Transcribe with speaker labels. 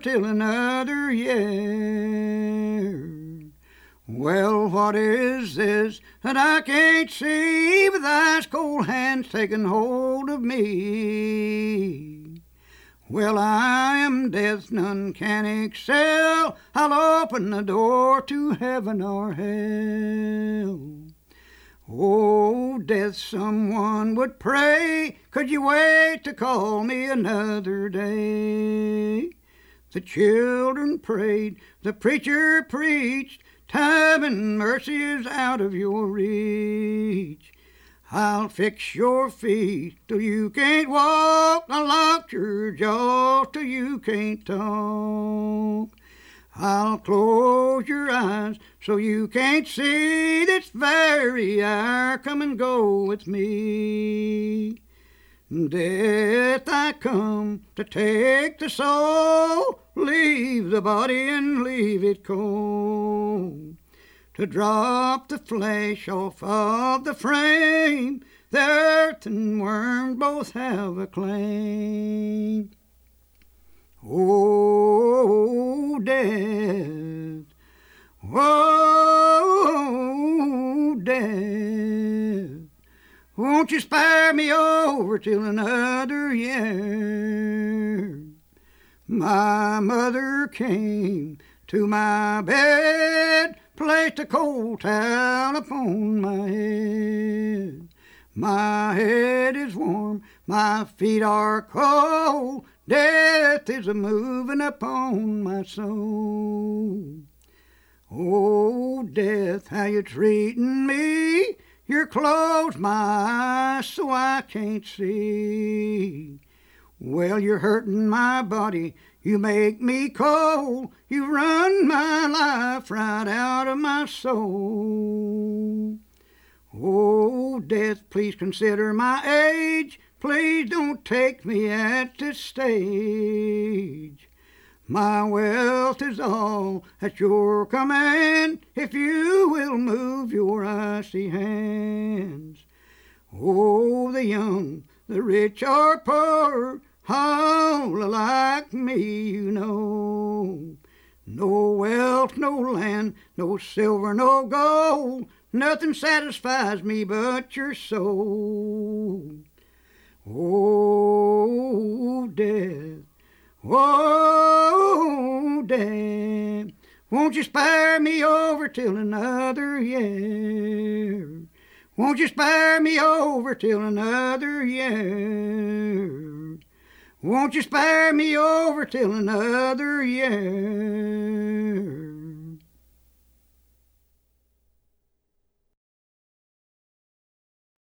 Speaker 1: till another year. Well, what is this that I can't see with ice cold hands taking hold of me? Well, I am death, none can excel. I'll open the door to heaven or hell. Oh, death, someone would pray, could you wait to call me another day? The children prayed, the preacher preached, time and mercy is out of your reach. I'll fix your feet till you can't walk, I'll lock your jaw till you can't talk. I'll close your eyes so you can't see this very hour. Come and go with me. Death, I come to take the soul, leave the body and leave it cold. To drop the flesh off of the frame, the earth and worm both have a claim. Oh, death, oh, death, won't you spare me over till another year? My mother came to my bed, placed a cold towel upon my head. My head is warm, my feet are cold, death is a-moving upon my soul. Oh, death, how you treating me? You're closed my eyes so I can't see. Well, you're hurting my body, you make me cold, you run my life right out of my soul. Oh, death, please consider my age, please don't take me at this stage. My wealth is all at your command, if you will move your icy hands. Oh, the young, the rich or poor, all alike me, you know. No wealth, no land, no silver, no gold, nothing satisfies me but your soul. Oh, death, oh, death, won't you spare me over till another year? Won't you spare me over till another year? Won't you spare me over till another year?